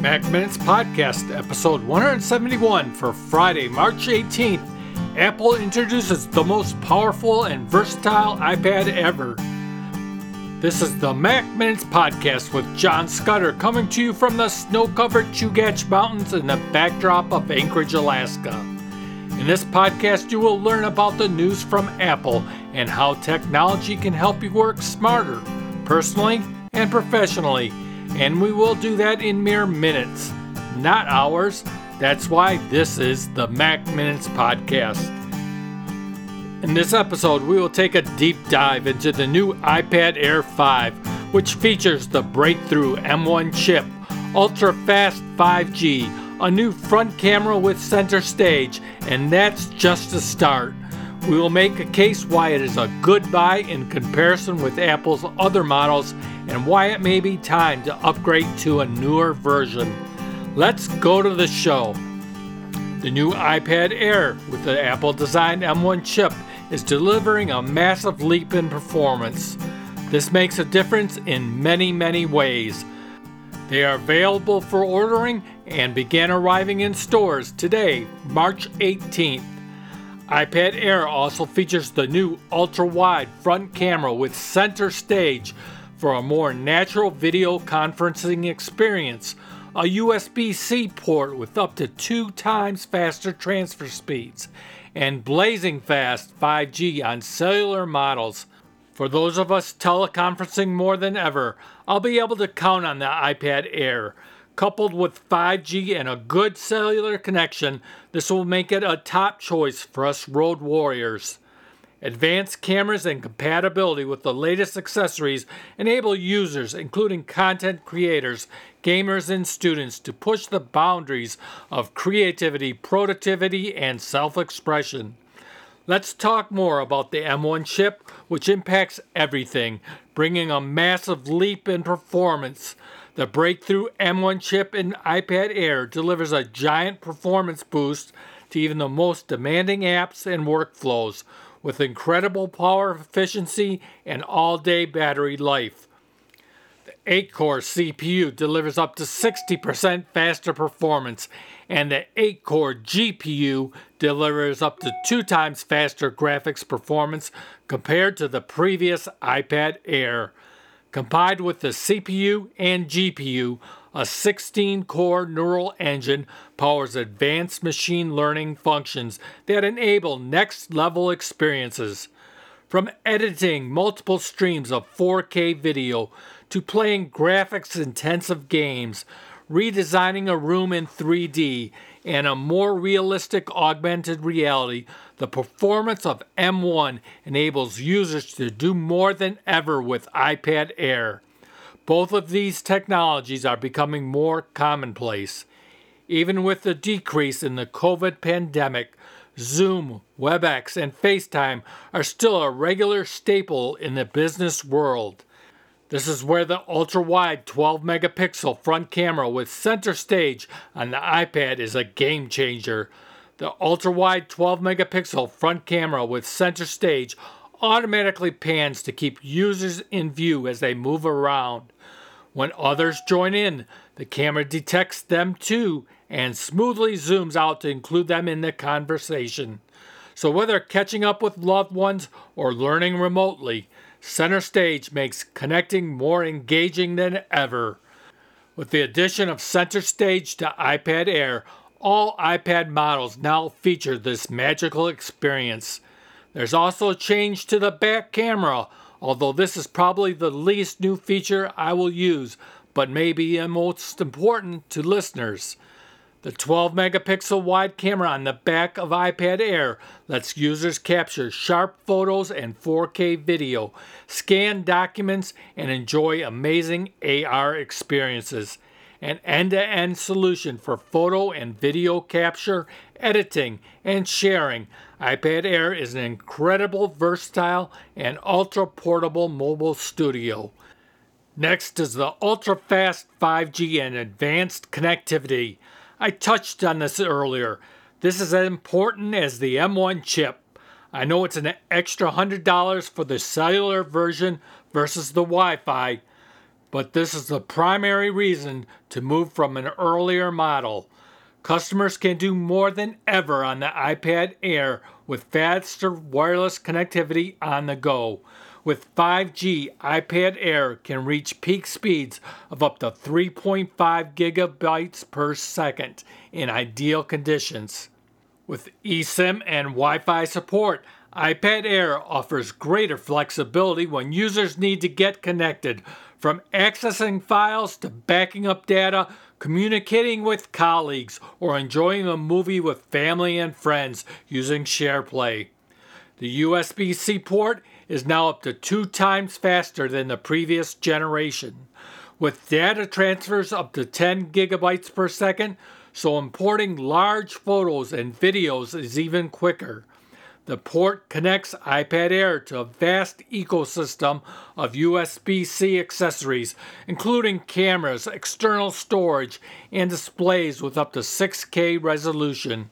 Mac Minutes Podcast, episode 171 for Friday, March 18th. Apple introduces the most powerful and versatile iPad ever. This is the Mac Minutes Podcast with John Scudder, coming to you from the snow-covered Chugach Mountains in the backdrop of Anchorage, Alaska. In this podcast, you will learn about the news from Apple and how technology can help you work smarter, personally and professionally. And we will do that in mere minutes, not hours. That's why this is the Mac Minutes Podcast. In this episode, we will take a deep dive into the new iPad Air 5, which features the breakthrough M1 chip, ultra-fast 5G, a new front camera with center stage, and that's just the start. We will make a case why it is a good buy in comparison with Apple's other models and why it may be time to upgrade to a newer version. Let's go to the show. The new iPad Air with the Apple-designed M1 chip is delivering a massive leap in performance. This makes a difference in many ways. They are available for ordering and began arriving in stores today, March 18th. iPad Air also features the new ultra-wide front camera with center stage for a more natural video conferencing experience, a USB-C port with up to 2 times faster transfer speeds, and blazing fast 5G on cellular models. For those of us teleconferencing more than ever, I'll be able to count on the iPad Air. Coupled with 5G and a good cellular connection, this will make it a top choice for us road warriors. Advanced cameras and compatibility with the latest accessories enable users, including content creators, gamers, and students, to push the boundaries of creativity, productivity, and self-expression. Let's talk more about the M1 chip, which impacts everything, bringing a massive leap in performance. The breakthrough M1 chip in iPad Air delivers a giant performance boost to even the most demanding apps and workflows, with incredible power efficiency and all-day battery life. The 8-core CPU delivers up to 60% faster performance, and the 8-core GPU delivers up to 2 times faster graphics performance compared to the previous iPad Air. Combined with the CPU and GPU, a 16-core neural engine powers advanced machine learning functions that enable next-level experiences. From editing multiple streams of 4K video to playing graphics-intensive games, redesigning a room in 3D, and a more realistic augmented reality, the performance of M1 enables users to do more than ever with iPad Air. Both of these technologies are becoming more commonplace. Even with the decrease in the COVID pandemic, Zoom, WebEx, and FaceTime are still a regular staple in the business world. This is where the ultra-wide 12-megapixel front camera with center stage on the iPad is a game changer. The ultra-wide 12-megapixel front camera with center stage automatically pans to keep users in view as they move around. When others join in, the camera detects them too and smoothly zooms out to include them in the conversation. So whether catching up with loved ones or learning remotely, center stage makes connecting more engaging than ever. With the addition of center stage to iPad Air, all iPad models now feature this magical experience. There's also a change to the back camera, although this is probably the least new feature I will use, but may be the most important to listeners. The 12-megapixel wide camera on the back of iPad Air lets users capture sharp photos and 4K video, scan documents, and enjoy amazing AR experiences. An end-to-end solution for photo and video capture, editing, and sharing, iPad Air is an incredible, versatile, and ultra-portable mobile studio. Next is the ultra-fast 5G and advanced connectivity. I touched on this earlier. This is as important as the M1 chip. I know it's an extra $100 for the cellular version versus the Wi-Fi. but this is the primary reason to move from an earlier model. Customers can do more than ever on the iPad Air with faster wireless connectivity on the go. With 5G, iPad Air can reach peak speeds of up to 3.5 gigabytes per second in ideal conditions. With eSIM and Wi-Fi support, iPad Air offers greater flexibility when users need to get connected, from accessing files to backing up data, communicating with colleagues, or enjoying a movie with family and friends using SharePlay. The USB-C port is now up to 2 times faster than the previous generation, with data transfers up to 10 gigabytes per second, so importing large photos and videos is even quicker. The port connects iPad Air to a vast ecosystem of USB-C accessories, including cameras, external storage, and displays with up to 6K resolution.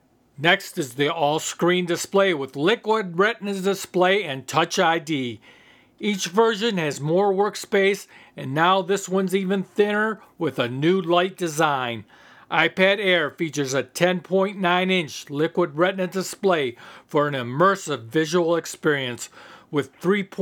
Next is the all-screen display with Liquid Retina display and Touch ID. Each version has more workspace, and now this one's even thinner with a new light design. iPad Air features a 10.9-inch Liquid Retina display for an immersive visual experience with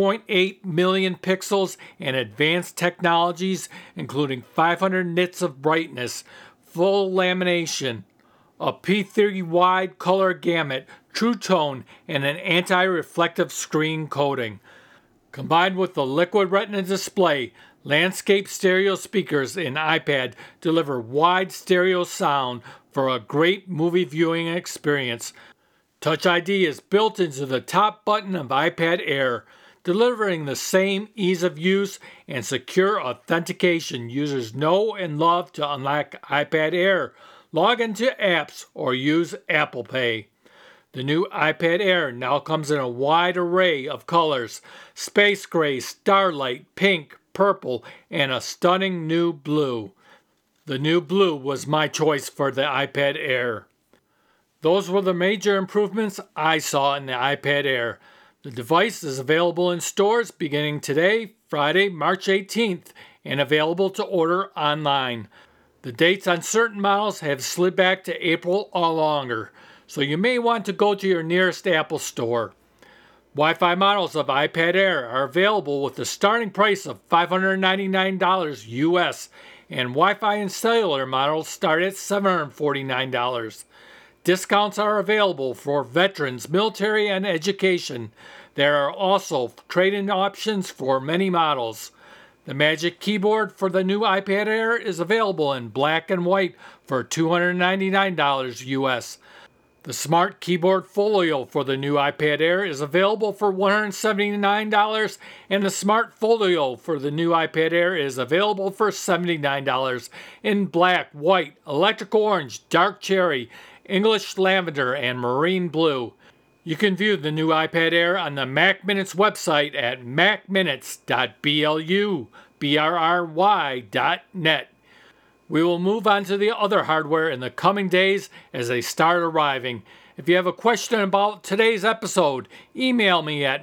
3.8 million pixels and advanced technologies, including 500 nits of brightness, full lamination, a P30 wide color gamut, True Tone, and an anti-reflective screen coating. Combined with the Liquid Retina display, landscape stereo speakers in iPad deliver wide stereo sound for a great movie viewing experience. Touch ID is built into the top button of iPad Air, delivering the same ease of use and secure authentication users know and love to unlock iPad Air, log into apps, or use Apple Pay. The new iPad Air now comes in a wide array of colors: space gray, starlight, pink, purple, and a stunning new blue. The new blue was my choice for the iPad Air. Those were the major improvements I saw in the iPad Air. The device is available in stores beginning today, Friday, March 18th, and available to order online. The dates on certain models have slid back to April or longer, so you may want to go to your nearest Apple store. Wi-Fi models of iPad Air are available with a starting price of $599 US, and Wi-Fi and cellular models start at $749. Discounts are available for veterans, military, and education. There are also trade-in options for many models. The Magic Keyboard for the new iPad Air is available in black and white for $299 US. The Smart Keyboard Folio for the new iPad Air is available for $179, and the Smart Folio for the new iPad Air is available for $79 in black, white, electric orange, dark cherry, English lavender, and marine blue. You can view the new iPad Air on the Mac Minutes website at macminutes.blubry.net. We will move on to the other hardware in the coming days as they start arriving. If you have a question about today's episode, email me at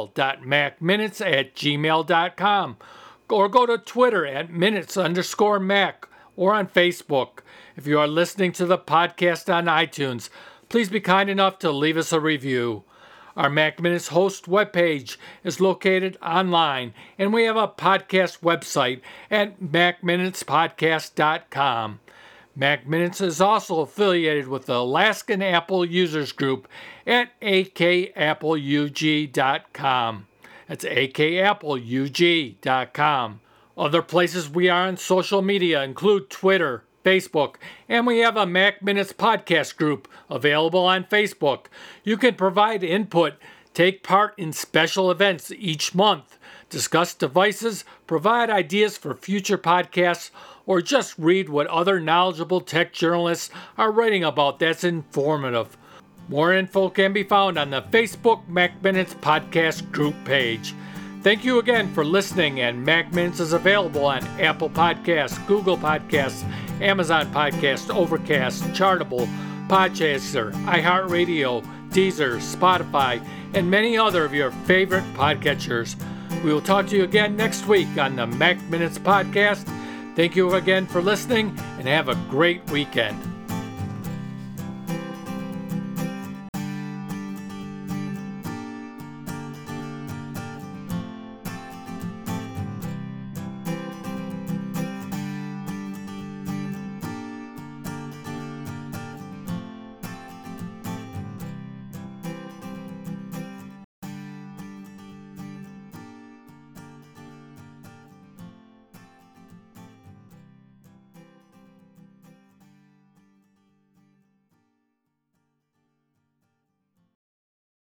mail.macminutes@gmail.com or go to Twitter at minutes_Mac or on Facebook. If you are listening to the podcast on iTunes, please be kind enough to leave us a review. Our Mac Minutes host webpage is located online, and we have a podcast website at macminutespodcast.com. Mac Minutes is also affiliated with the Alaskan Apple Users Group at akapple.ug.com. That's akapple.ug.com. Other places we are on social media include Twitter, Facebook, and we have a Mac Minutes podcast group available on Facebook. You can provide input, take part in special events each month, discuss devices, provide ideas for future podcasts, or just read what other knowledgeable tech journalists are writing about that's informative. More info can be found on the Facebook Mac Minutes podcast group page. Thank you again for listening, and Mac Minutes is available on Apple Podcasts, Google Podcasts, Amazon Podcasts, Overcast, Chartable, Podchaser, iHeartRadio, Deezer, Spotify, and many other of your favorite podcatchers. We will talk to you again next week on the Mac Minutes Podcast. Thank you again for listening, and have a great weekend.